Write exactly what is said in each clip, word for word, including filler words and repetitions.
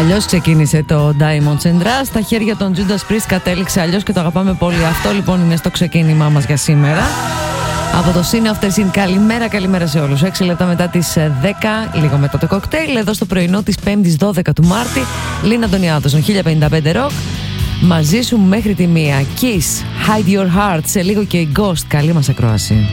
Αλλιώς ξεκίνησε το Diamonds and Rust. Στα χέρια των Judas Priest κατέληξε αλλιώς και το αγαπάμε πολύ. Αυτό λοιπόν είναι στο ξεκίνημά μας για σήμερα. Από το Sin After Sin, καλημέρα, καλημέρα σε όλους. έξι λεπτά μετά τις δέκα, λίγο μετά το κοκτέιλ, εδώ στο πρωινό της πέμπτης δώδεκα του Μάρτη. Λίνα Αντωνιάδου, στον χίλια πενήντα πέντε Rock. Μαζί σου μέχρι τη μία. Kiss, Hide Your Heart, σε λίγο και η Ghost. Καλή μας ακρόαση.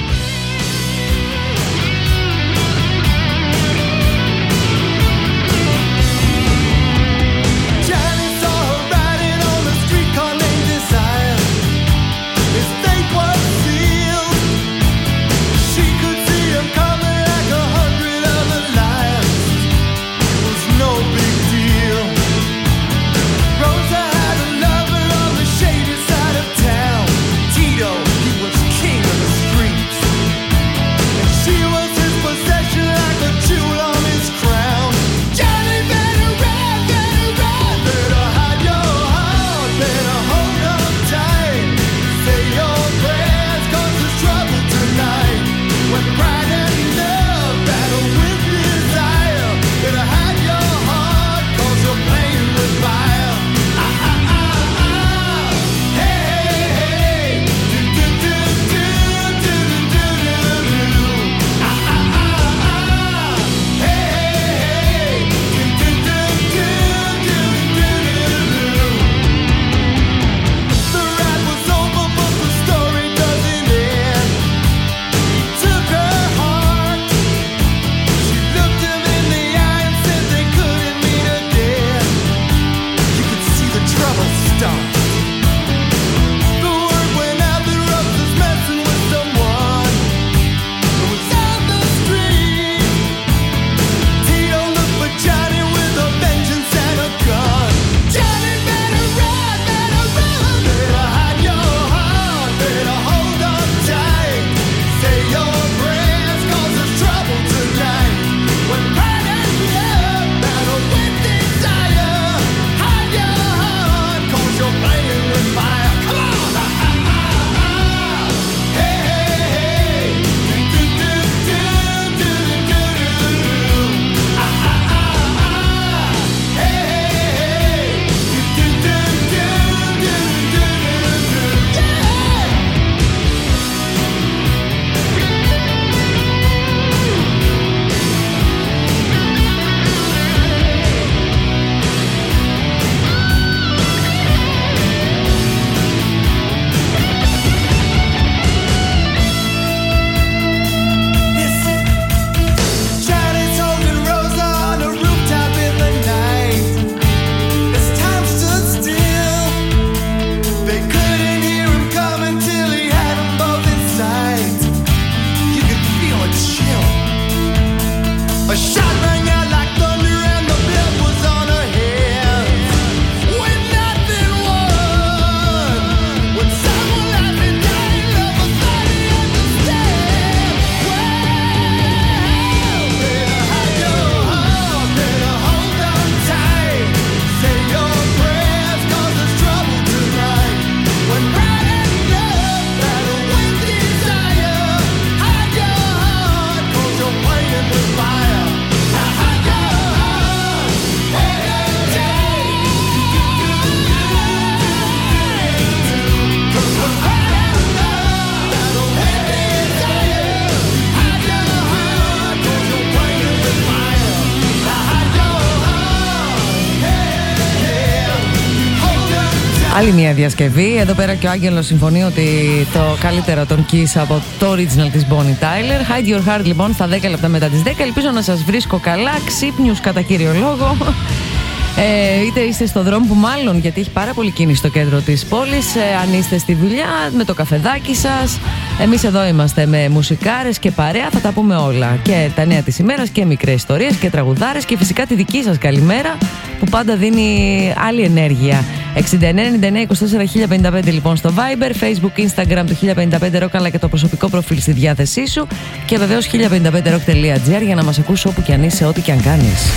Άλλη μια διασκευή. Εδώ πέρα και ο Άγγελος συμφωνεί ότι το καλύτερο των Kiss από το original της Bonnie Tyler. Hide Your Heart λοιπόν στα δέκα λεπτά μετά τις δέκα. Ελπίζω να σας βρίσκω καλά, ξύπνιους κατά κύριο λόγο. Ε, είτε είστε στο δρόμο, που μάλλον γιατί έχει πάρα πολύ κίνηση στο κέντρο της πόλης, ε, αν είστε στη δουλειά με το καφεδάκι σας. Εμείς εδώ είμαστε με μουσικάρες και παρέα, θα τα πούμε όλα. Και τα νέα της ημέρας και μικρές ιστορίες και τραγουδάρες και φυσικά τη δική σας καλημέρα που πάντα δίνει άλλη ενέργεια. εξήντα εννέα ενενήντα εννέα είκοσι τέσσερα χίλια πενήντα πέντε λοιπόν στο Viber, Facebook, Instagram του χίλια πενήντα πέντε Rock, αλλά και το προσωπικό προφίλ στη διάθεσή σου. Και βεβαίως χίλια πενήντα πέντε rock τελεία gr για να μας ακούσεις όπου και αν είσαι, ό,τι και αν κάνεις.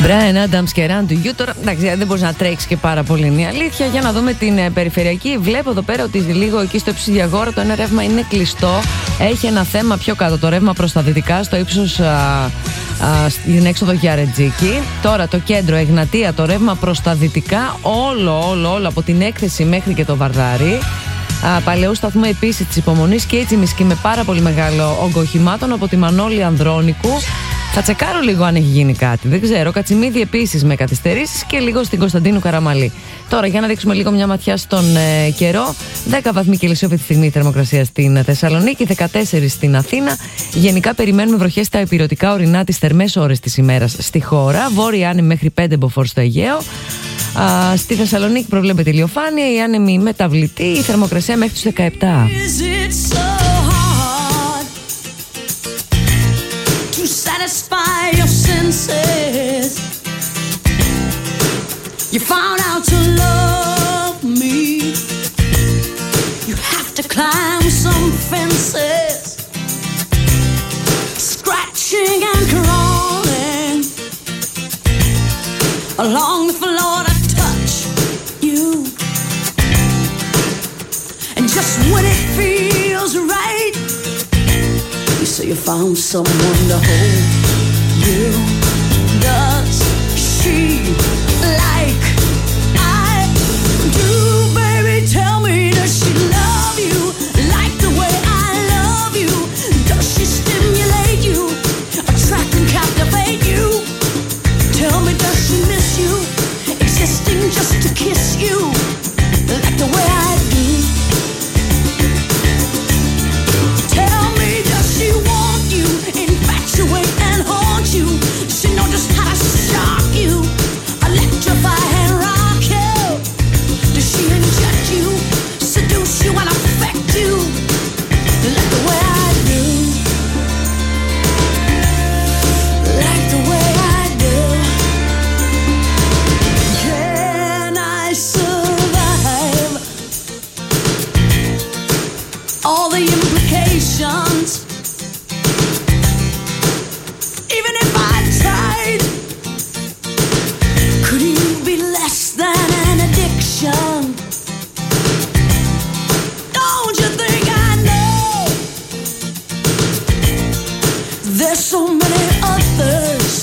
Brian Adams και Run to You. Τώρα, εντάξει, δεν μπορεί να τρέξει και πάρα πολύ, είναι η αλήθεια. Για να δούμε την ε, περιφερειακή. Βλέπω εδώ πέρα ότι λίγο εκεί στο ύψος Διαγόρα το ένα ρεύμα είναι κλειστό. Έχει ένα θέμα πιο κάτω. Το ρεύμα προς τα δυτικά, στο ύψος στην έξοδο για Ρετζίκη. Τώρα το κέντρο Εγνατία, το ρεύμα προς τα δυτικά. Όλο, όλο, όλο από την έκθεση μέχρι και το Βαρδάρι. Α, Παλαιού σταθμού επίσης της Υπομονής και έτσι Μισκή με πάρα πολύ μεγάλο όγκο οχημάτων από τη Μανώλη Ανδρώνικου. Θα τσεκάρω λίγο αν έχει γίνει κάτι. Δεν ξέρω. Κατσιμίδη επίσης με καθυστερήσεις και λίγο στην Κωνσταντίνου Καραμαλή. Τώρα για να δείξουμε λίγο μια ματιά στον ε, καιρό. δέκα βαθμοί Κελσίου αυτή τη στιγμή η θερμοκρασία στην Θεσσαλονίκη, δεκατέσσερα στην Αθήνα. Γενικά περιμένουμε βροχές στα ηπειρωτικά ορεινά τις θερμές ώρες της ημέρας στη χώρα. Βόρεια άνεμη μέχρι πέντε μποφόρ στο Αιγαίο. Α, στη Θεσσαλονίκη προβλέπεται ηλιοφάνεια, η άνεμη μεταβλητή, η θερμοκρασία μέχρι τους δεκαεπτά. To satisfy your senses, you found out to love me. You have to climb some fences, scratching and crawling along the floor to touch you. And just when it feels right, you say you found someone to hold you. Does she like I do, baby? Tell me, does she love you like the way I love you? Does she stimulate you, attract and captivate you? Tell me, does she miss you, existing just to kiss you like the way I do? Tell me, does she want you, infatuate and haunt you? Does she know just how to shock you, electrify and rock you? Does she inject you, seduce you and affect you like the way I do? Like the way I do. Can I survive all the implications? Even if I tried, could you be less than an addiction? Don't you think I know there's so many others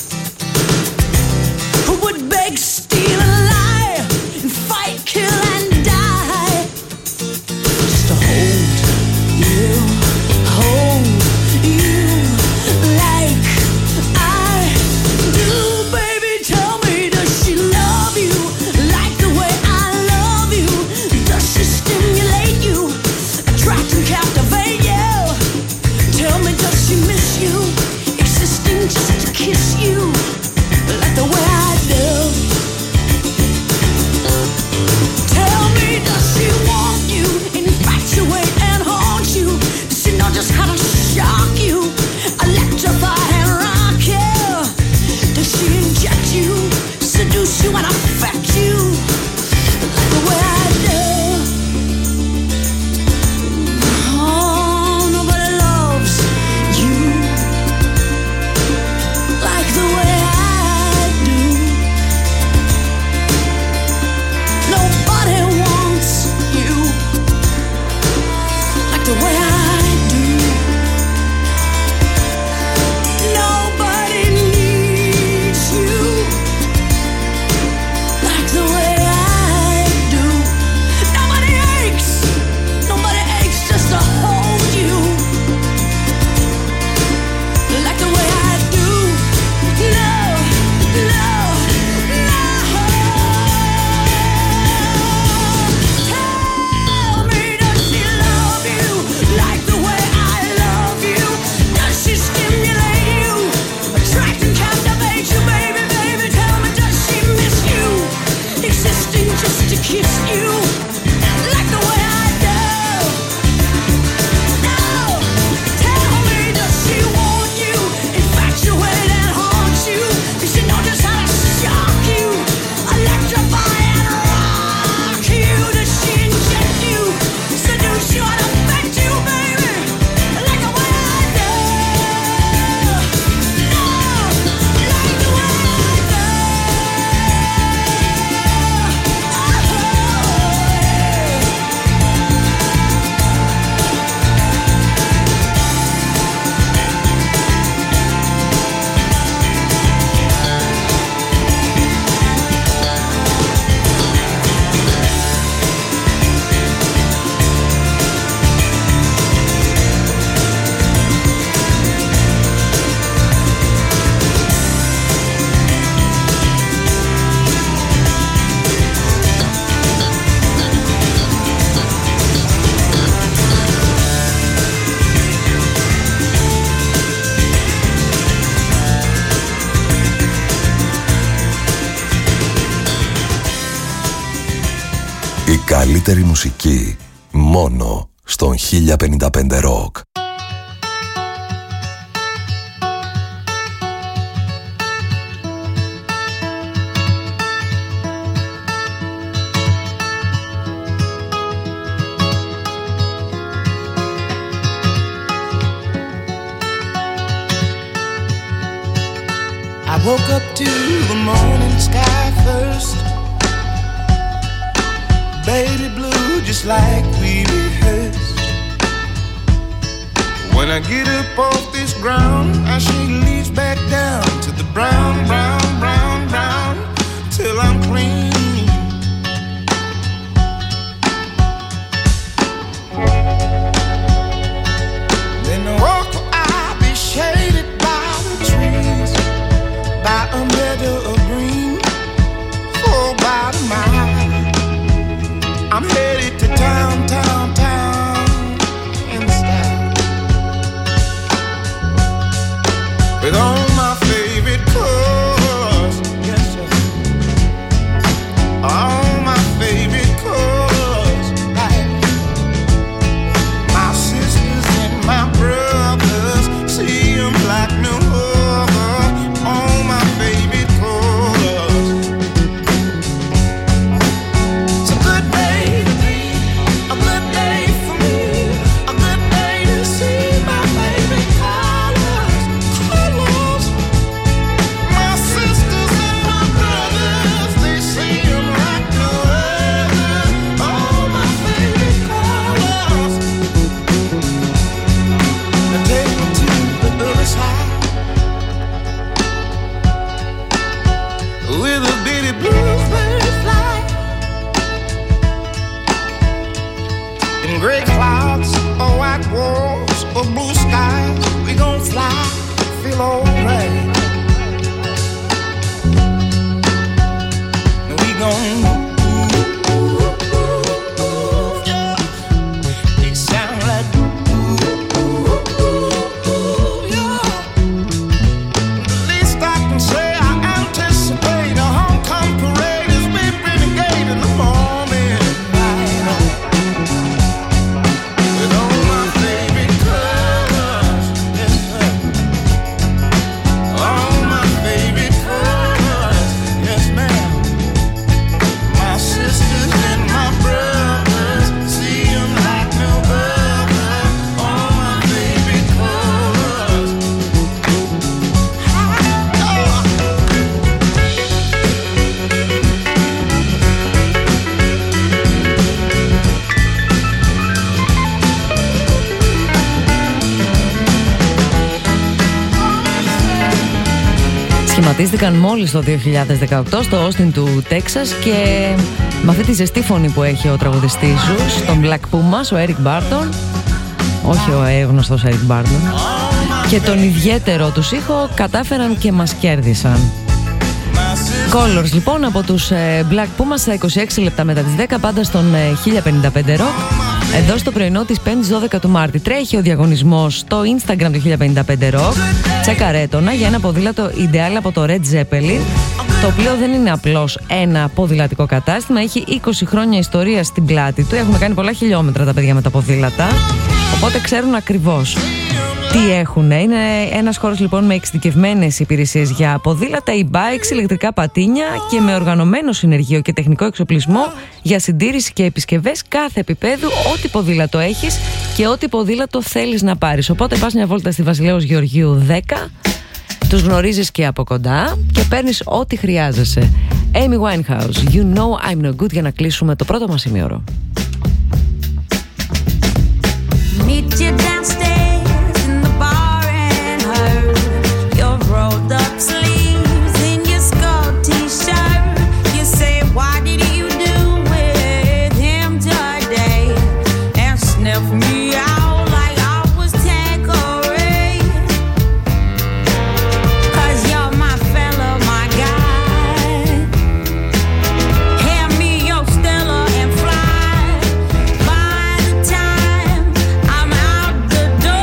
who would beg, steal and lie and fight, kill and die just to hold you, hold you like I do, baby. Tell me, does she love you like the way I love you? Does she stimulate you, attract and captivate you? Tell me, does she miss you, existing just to kiss you like the way I do? καλύτερη μουσική μόνο στον χίλια πενήντα πέντε Rock. I woke up to the morning sky first, baby blue just like we rehearsed. When I get up off this ground, I shake leaves back down to the brown, brown, brown, brown, till I'm clean. Then I walk, I'll be shaded by the trees, by a meadow of green, for about a mile. I'm headed to town, town, town, in style, with all my favorite colors, yes sir, all my favorite colors, right. My sisters and my brothers, see them like no other, all my favorite colors. It's a good day to be, a good day for me, a good day to see my favorite colors, colors. My sisters and my brothers, they see them like no other, all my favorite colors. Now take me to the other side, with a bitty bluebird fly, in gray clouds or white walls or blue skies, we gon' fly, feel alright. And we gon' ooh, ooh, ooh, ooh, yeah. They sound like ooh, ooh, ooh, ooh, yeah. The least I can say, I anticipate a homecoming parade as we renegade in the morning light, with all my favorite colors, yes sir, all my favorite colors, yes ma'am. My sisters and my brothers, see them like no other, all my favorite colors. Σχηματίστηκαν μόλις το δύο χιλιάδες δεκαοκτώ στο Όστιν του Τέξας και με αυτή τη ζεστή φωνή που έχει ο τραγουδιστής Zeus, τον Black Pumas, ο Eric Burdon, όχι ο γνωστός Eric Burdon, και τον ιδιαίτερο τους ήχο κατάφεραν και μας κέρδισαν. Colors λοιπόν από τους ε, Black Pumas στα είκοσι έξι λεπτά μετά τις δέκα, πάντα στον ε, χίλια πενήντα πέντε Rock. Εδώ στο πρωινό της πέμπτης δώδεκα του Μάρτη τρέχει ο διαγωνισμός στο Instagram του χίλια πενήντα πέντε Rock. Τσέκαρε έτονα για ένα ποδήλατο Ideal από το Red Zeppelin, το οποίο δεν είναι απλώς ένα ποδηλατικό κατάστημα, έχει είκοσι χρόνια ιστορία στην πλάτη του. Έχουν κάνει πολλά χιλιόμετρα τα παιδιά με τα ποδήλατα, οπότε ξέρουν ακριβώς τι έχουν. Είναι ένας χώρος λοιπόν με εξειδικευμένες υπηρεσίες για ποδήλατα, e-bikes, ηλεκτρικά πατίνια και με οργανωμένο συνεργείο και τεχνικό εξοπλισμό για συντήρηση και επισκευές κάθε επίπεδου, ό,τι ποδήλατο έχεις και ό,τι ποδήλατο θέλεις να πάρεις. Οπότε πας μια βόλτα στη Βασιλέως Γεωργίου δέκα, τους γνωρίζεις και από κοντά και παίρνεις ό,τι χρειάζεσαι. Amy Winehouse, You Know I'm No Good, για να κλείσουμε το πρώτο μας ημίωρο. Meet you downstairs in the bar and heard your rolled up sleeves in your skull t-shirt. You say, why did you do with him today? And sniff me out like I was Tanqueray. 'Cause you're my fella, my guy. Hand me your Stella and fly. By the time I'm out the door,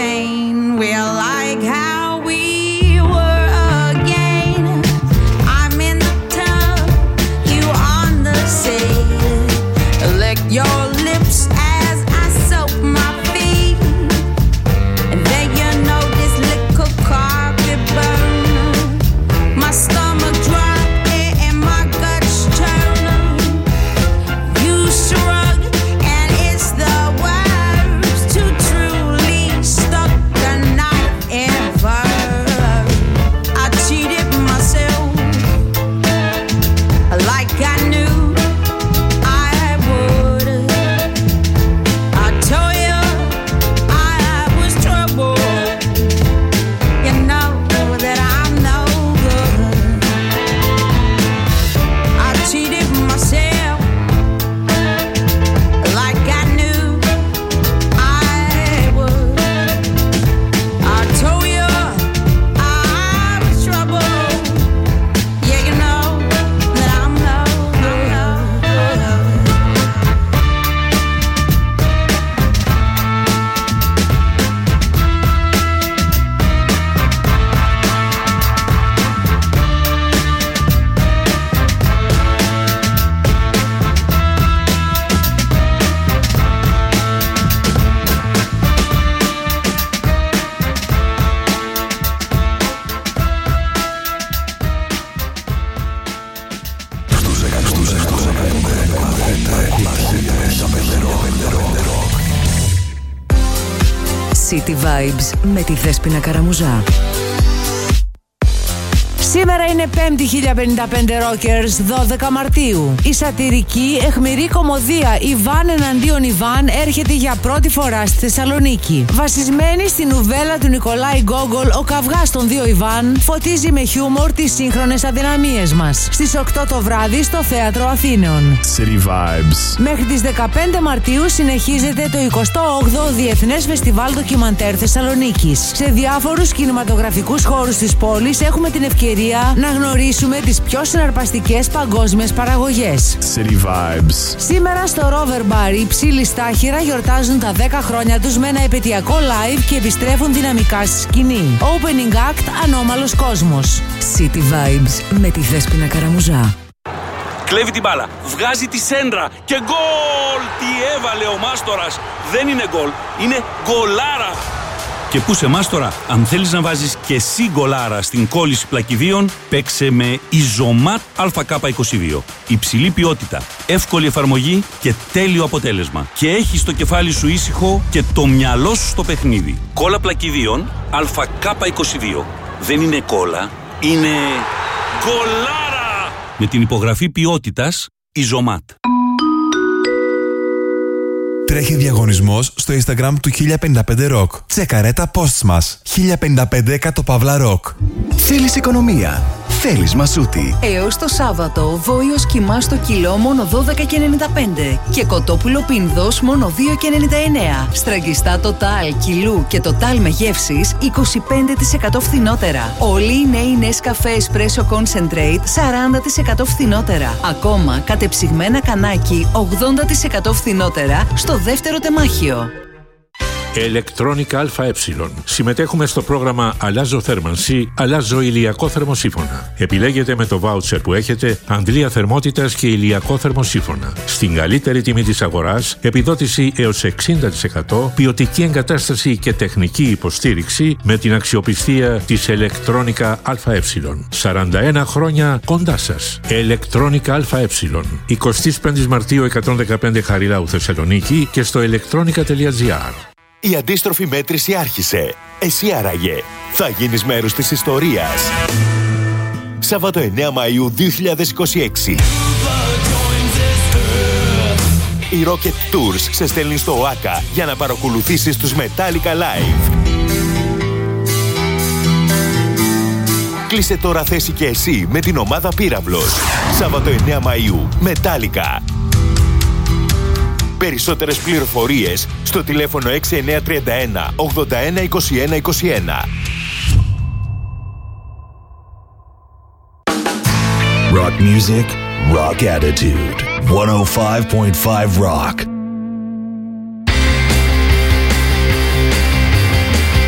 remain. We're like how we were again. I'm in the tub, you on the sea. Lick your lips as I soak my feet. And then you know this liquor carpet burn. My stomach drop and my guts turn. You shrug and it's the worst to truly stuck the knife ever. I cheated myself like I knew I would. I told you I was trouble. You know that I'm no good. I cheated myself like I knew I would. I told you I was trouble. Yeah, you know that I'm no good. City Vibes με τη Δέσποινα Καραμουζά. Σήμερα είναι Πέμπτη χίλια πενήντα πέντε Rockers, δώδεκα Μαρτίου. Η σατιρική αιχμηρή κωμωδία Ιβάν εναντίον Ιβάν έρχεται για πρώτη φορά στη Θεσσαλονίκη. Βασισμένη στην νουβέλα του Νικολάη Γκόγκολ, ο καυγάς των δύο Ιβάν φωτίζει με χιούμορ τις σύγχρονες αδυναμίες μας. Στις οκτώ το βράδυ στο Θέατρο Αθήνεων. City Vibes. Μέχρι τις δεκαπέντε Μαρτίου συνεχίζεται το εικοστό όγδοο Διεθνές Φεστιβάλ Ντοκιμαντέρ Θεσσαλονίκης. Σε διάφορους κινηματογραφικούς χώρους της πόλης έχουμε την ευκαιρία να γνωρίσουμε τις πιο συναρπαστικές παγκόσμιες παραγωγές. City Vibes. Σήμερα στο Rover Bar οι Ψήλοι Στάχυρα γιορτάζουν τα δέκα χρόνια τους με ένα επαιτειακό live και επιστρέφουν δυναμικά στη σκηνή. Opening Act Ανώμαλος Κόσμος. City Vibes με τη Δέσποινα Καραμουζά. Κλέβει την μπάλα, βγάζει τη σέντρα και γκολ! Τι έβαλε ο Μάστορας! Δεν είναι γκολ, είναι γκολάρα! Και πού σε Μάστορα, αν θέλεις να βάζεις και εσύ γκολάρα στην κόλληση πλακιδίων, παίξε με Ιζωμάτ Α Κ είκοσι δύο. Υψηλή ποιότητα, εύκολη εφαρμογή και τέλειο αποτέλεσμα. Και έχεις το κεφάλι σου ήσυχο και το μυαλό σου στο παιχνίδι. Κόλλα πλακιδίων Α Κ είκοσι δύο. Δεν είναι κόλλα, είναι γκολάρα! Με την υπογραφή ποιότητας Ιζωμάτ. Τρέχει διαγωνισμός στο Instagram του χίλια πενήντα πέντε Rock. Τσεκαρέ τα posts μας. χίλια πενήντα πέντε κάτω παύλα Rock. Θέλεις οικονομία. Θέλεις Μασούτη. Έως το Σάββατο, βόηος κιμά στο κιλό μόνο δώδεκα και ενενήντα πέντε και κοτόπουλο πίνδος μόνο δύο και ενενήντα εννέα. Στραγγιστά Total κιλού και Total με γεύσεις είκοσι πέντε τοις εκατό φθηνότερα. Όλοι οι νέοι Nescafé Espresso Concentrate σαράντα τοις εκατό φθηνότερα. Ακόμα κατεψυγμένα κανάκι ογδόντα τοις εκατό φθηνότερα στο δεύτερο τεμάχιο. Electronica ΑΕ. Συμμετέχουμε στο πρόγραμμα Αλλάζω θέρμανση, αλλάζω ηλιακό θερμοσύφωνα. Επιλέγετε με το βάουτσερ που έχετε αντλία θερμότητας και ηλιακό θερμοσύφωνα. Στην καλύτερη τιμή της αγοράς, επιδότηση έως εξήντα τοις εκατό, ποιοτική εγκατάσταση και τεχνική υποστήριξη με την αξιοπιστία της Electronica ΑΕ. σαράντα ένα χρόνια κοντά σας. Electronica ΑΕ. εικοστή πέμπτη Μαρτίου εκατόν δεκαπέντε Χαριλάου Θεσσαλονίκη και στο electronica τελεία gr. Η αντίστροφη μέτρηση άρχισε. Εσύ άραγε θα γίνεις μέρος της ιστορίας. Σάββατο εννέα Μαΐου δύο χιλιάδες είκοσι έξι. Η Rocket Tours σε στέλνει στο ΟΑΚΑ για να παρακολουθήσεις τους Metallica Live. Κλείσε τώρα θέση και εσύ με την ομάδα Πύραυλος. Σάββατο εννέα Μαΐου. Metallica. Περισσότερες πληροφορίες στο τηλέφωνο έξι εννιά τρία ένα ογδόντα ένα είκοσι ένα είκοσι ένα. Rock music, rock attitude. εκατόν πέντε κόμμα πέντε Rock.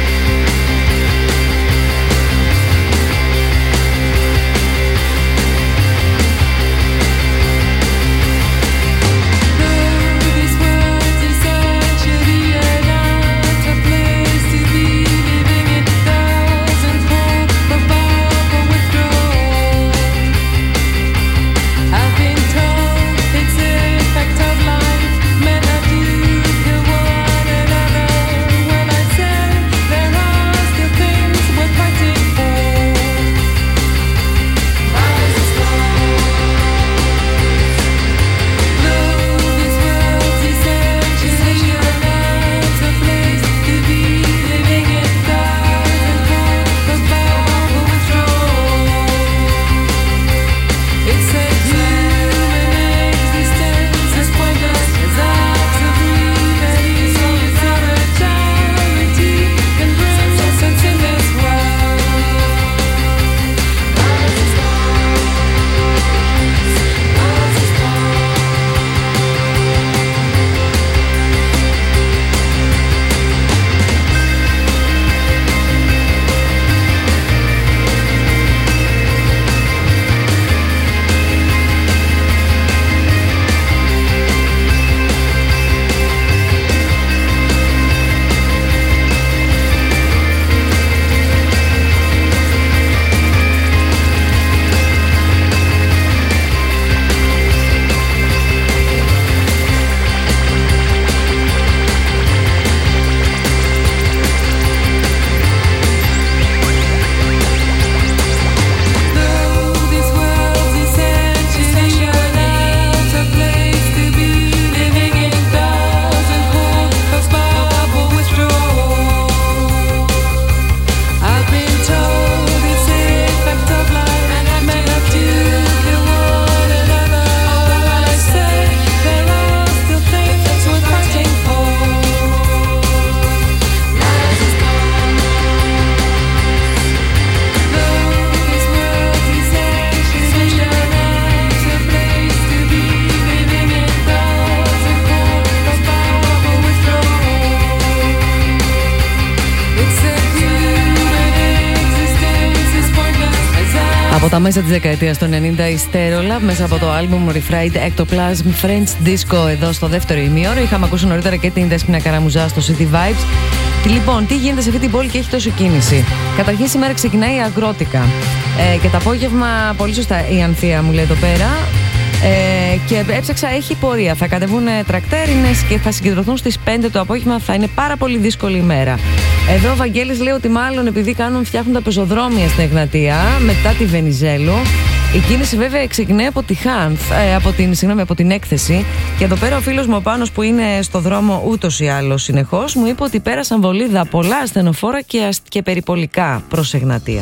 Από τα μέσα της δεκαετίας των ενενήντα η Stereolab μέσα από το άλμπουμ Refried Ectoplasm French Disco εδώ στο δεύτερο ημίωρο. Είχαμε ακούσει νωρίτερα και την Δέσποινα Καραμουζά στο City Vibes. Λοιπόν, τι γίνεται σε αυτή την πόλη και έχει τόση κίνηση? Καταρχήν σήμερα ξεκινάει η Αγρότικα ε, και το απόγευμα, πολύ σωστά η Ανθία μου λέει εδώ πέρα, ε, και έψαξα, έχει πορεία. Θα κατεβούν τρακτέρινες και θα συγκεντρωθούν στις πέντε το απόγευμα. Θα είναι πάρα πολύ δύσκολη ημέρα. Εδώ ο Βαγγέλης λέει ότι μάλλον επειδή κάνουν, φτιάχνουν τα πεζοδρόμια στην Εγνατία μετά τη Βενιζέλου. Η κίνηση βέβαια ξεκινάει από τη Χάνθ, ε, από, την, συγγνώμη, από την έκθεση. Και εδώ πέρα ο φίλος μου ο Πάνος που είναι στο δρόμο ούτως ή άλλως συνεχώς μου είπε ότι πέρασαν βολίδα πολλά ασθενοφόρα και, και περιπολικά προς Εγνατία.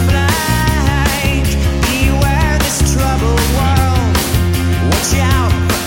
Watch out!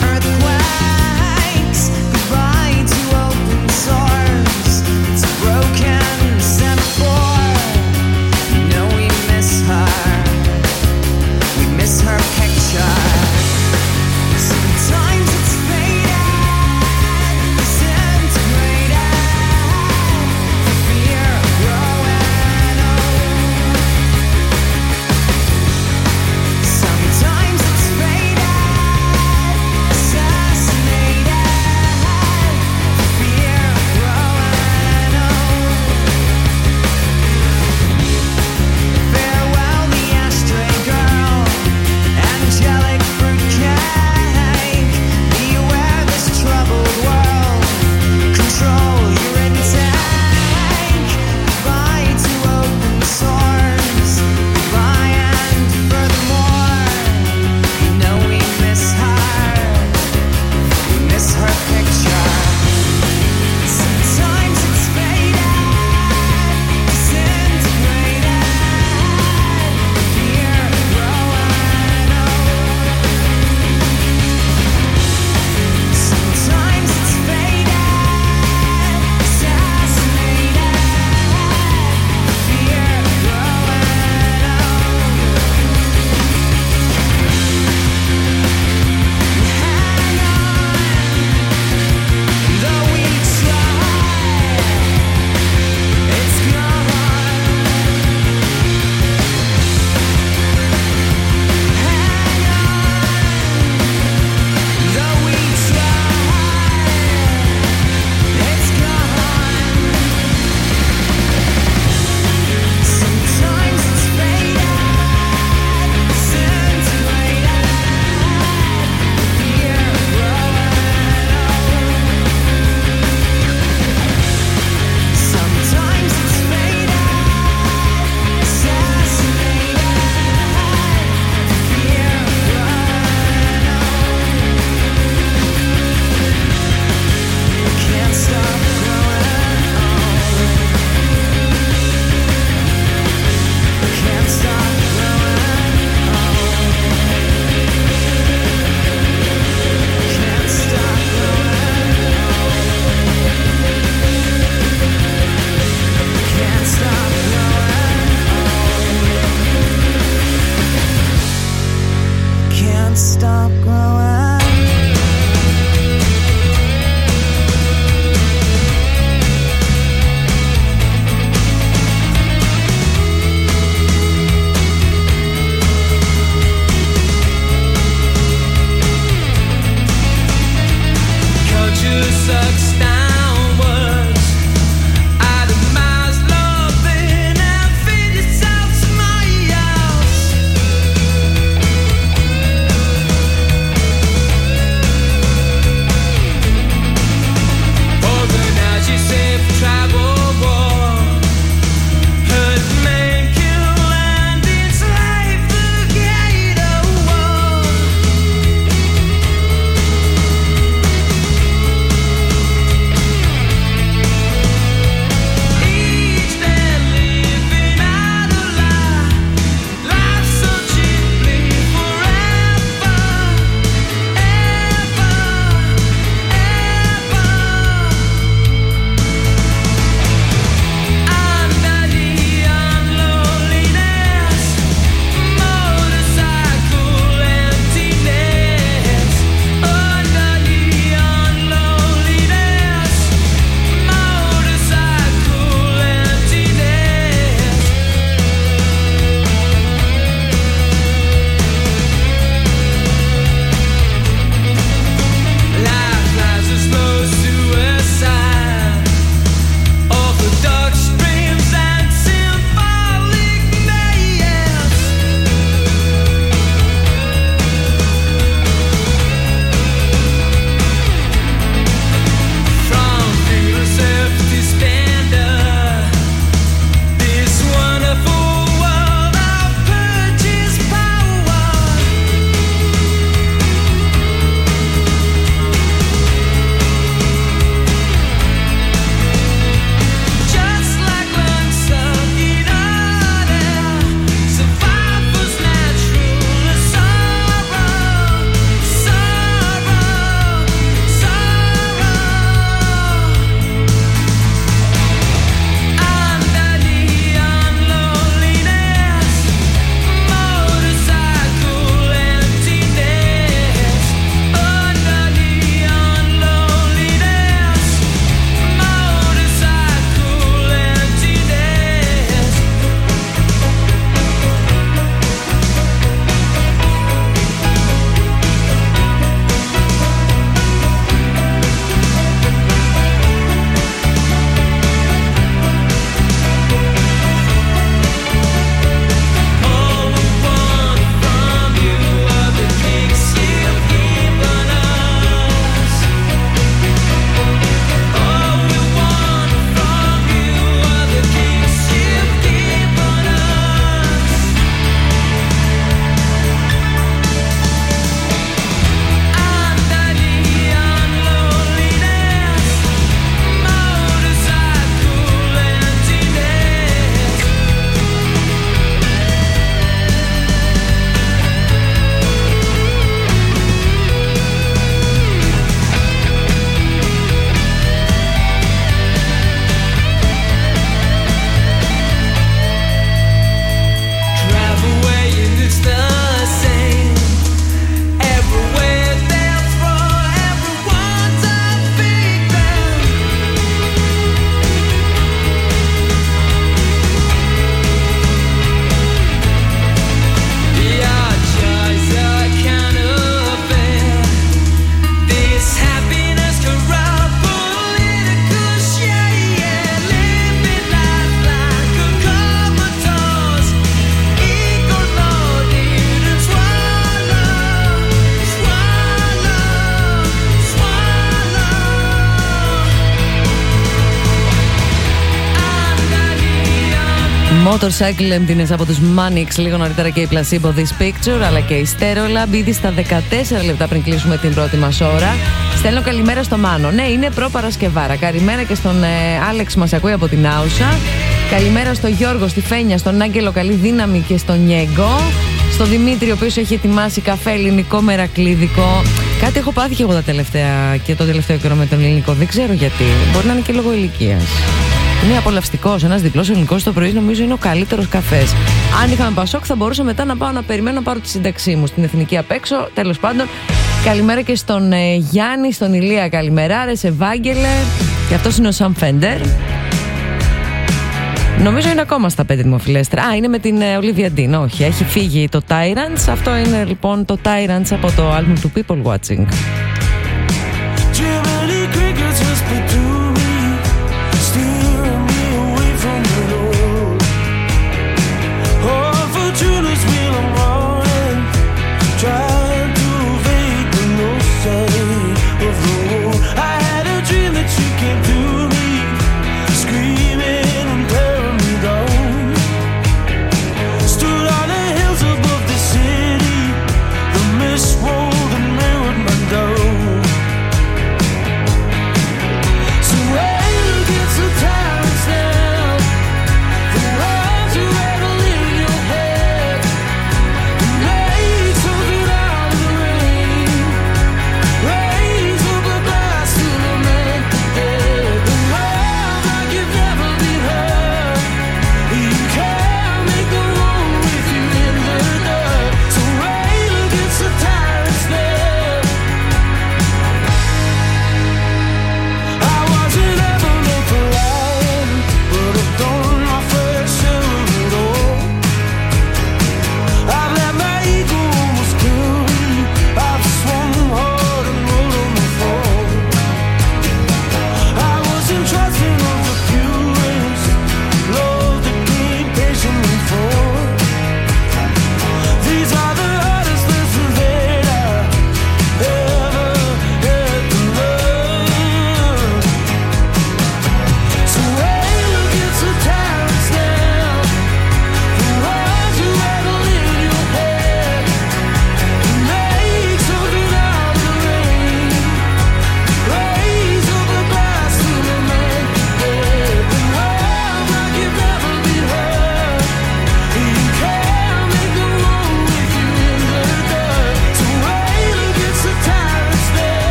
Motorcycle Emptiness από τους Manix, λίγο νωρίτερα και η Placebo This Picture, αλλά και η Stereolab ήδη στα δεκατέσσερα λεπτά πριν κλείσουμε την πρώτη μας ώρα. Στέλνω καλημέρα στο Μάνο. Ναι, είναι προ-Παρασκευάρα. Καλημέρα και στον ε, Άλεξ, μας ακούει από την Άουσα. Καλημέρα στο Γιώργο, στη Φένια, στον Άγγελο, καλή δύναμη και στον Νιέγκο. Στον Δημήτρη, ο οποίος έχει ετοιμάσει καφέ ελληνικό μερακλίδικο. Κάτι έχω πάθει και εγώ τα τελευταία και το τελευταίο καιρό με τον ελληνικό. Δεν ξέρω γιατί. Μπορεί να είναι και λόγω ηλικίας. Είναι απολαυστικός. Ένας διπλός ελληνικός το πρωί νομίζω είναι ο καλύτερος καφές. Αν είχαμε Πασόκ, θα μπορούσα μετά να πάω να περιμένω να πάρω τη σύνταξή μου στην εθνική απ' έξω. Τέλος πάντων, καλημέρα και στον ε, Γιάννη, στον Ηλία. Καλημέρα, ρε Ευάγγελε. Και αυτός είναι ο Σαμ Φέντερ. Νομίζω είναι ακόμα στα πέντε δημοφιλέστερα. Α, είναι με την Ολίβια Ντίν. Όχι, έχει φύγει το Tyrants. Αυτό είναι λοιπόν το Tyrants από το album του People Watching.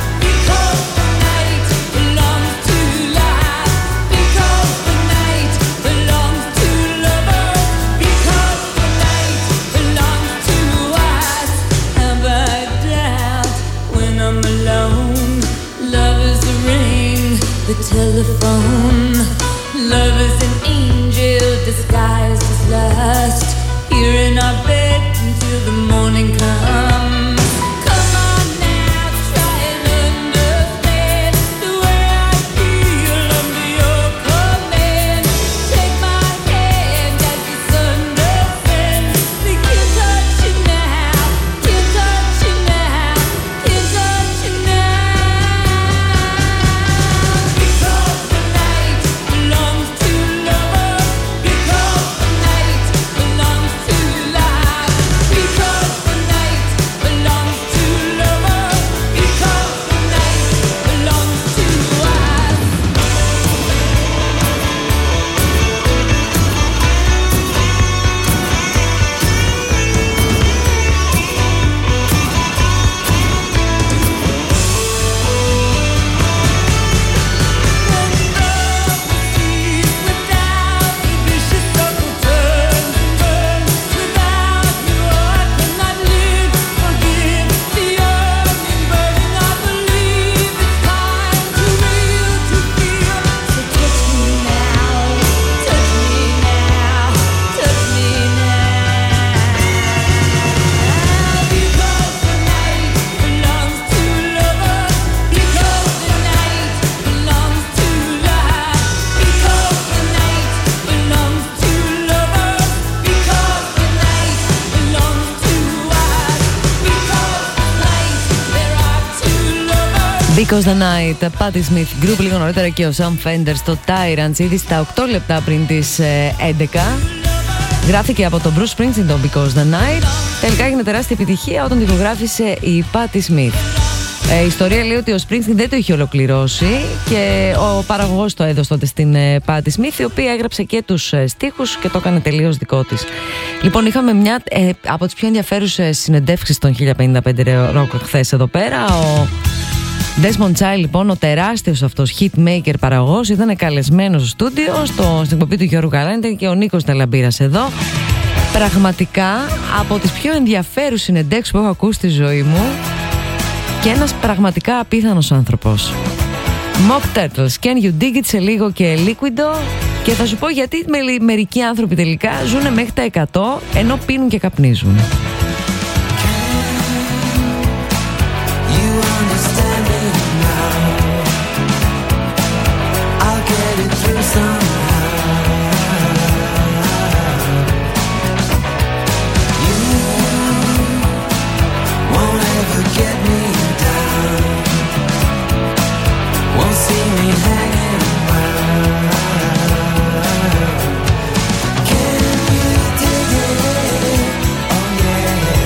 Because the night Because the Night, Patti Smith Group, λίγο νωρίτερα και ο Sam Fender στο Tyrants, ήδη στα οκτώ λεπτά πριν τις έντεκα. Γράφτηκε από τον Bruce Springsteen το Because the Night. Τελικά έγινε τεράστια επιτυχία όταν την ηχογράφησε η Patti Smith. Ε, η ιστορία λέει ότι ο Springsteen δεν το είχε ολοκληρώσει και ο παραγωγός το έδωσε τότε στην ε, Patti Smith, η οποία έγραψε και τους ε, στίχους και το έκανε τελείως δικό της. Λοιπόν, είχαμε μια ε, από τις πιο ενδιαφέρουσες συνεντεύξεις των χίλια πενήντα πέντε Rock χθες εδώ πέρα. Ο Desmond Child, λοιπόν, ο τεράστιος αυτός hitmaker παραγωγός, ήταν καλεσμένος στο στούντιο, στο, στην εκπομπή του Γιώργου Καλάνη, και ο Νίκος Ταλαμπύρας εδώ. Πραγματικά από τις πιο ενδιαφέρουσες συνεντεύξεις που έχω ακούσει στη ζωή μου και ένας πραγματικά απίθανος άνθρωπος. Mock Turtles, Can You Dig It, σε λίγο και Liquido, και θα σου πω γιατί με, μερικοί άνθρωποι τελικά ζουν μέχρι τα εκατό ενώ πίνουν και καπνίζουν. Can you dig it? Oh yeah.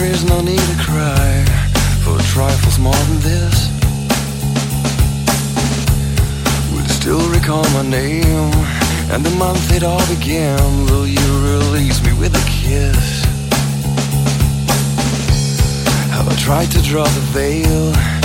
is no need to cry for trifles more than this. Would still recall my name and the month it all began, though you released me with a kiss. Have I tried to draw the veil